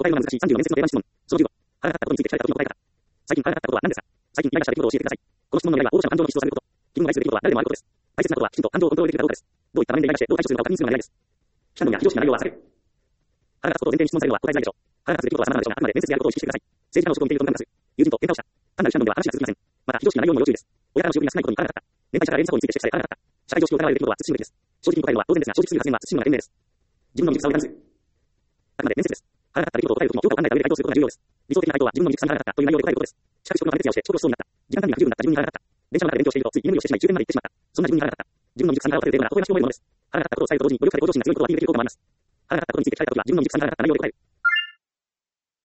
答えるのが難しい34面接の定番質問。その15。腹が立ったことについて聞かれた時の答え方。最近腹が立ったことは何ですか？最近イライラした出来事を教えてください。この質問の依頼は応募者の感情の質を探ること。自分の愛する出来事は誰でもあることです。大切なことはきちんと感情をコントロールできるかどうかです。どういった場面でイライラしてどう対処するのかを確認するのが依頼です。非難や非常識な内容は避ける。腹が立つことを前提に質問されるのは答えづらいでしょう。腹が立つ出来事は様々なでしょうが、あくまで面接であることを意識してください。政治家の職を見ていると無駄です。友人と喧嘩をした。単なる非難では話が続きません。また非常識な内容にも要注意です。親からの仕送りが少ないことに腹が立った。年配者から連鎖法について指摘され腹が立った。社会常識を疑われる出来事は慎むべきです。正直に答えるのは当然ですが、正直すぎる発言は慎むのが賢明です。自分の未熟さを疑う。あくまで面接です。腹が立った出来事を答えるときも評価を考えた上で回答することが重要です。理想的な回答は自分の未熟さに腹が立ったという内容で答えることです。しかし職場の熱意をして遅刻しそうになった。時間管理が不十分だった自分に腹が立った。電車の中で勉強しているとつい居眠りをしてしまい終電まで行ってしまった。そんな自分に腹が立った。自分の未熟さに腹を立てるというのは微笑ましく思えるものです。腹が立ったことを伝えると同時に努力され向上心が強いことをアピールできる効果もあります。腹が立ったことについて聞かれたときは自分の未熟さに腹が立った内容で答える。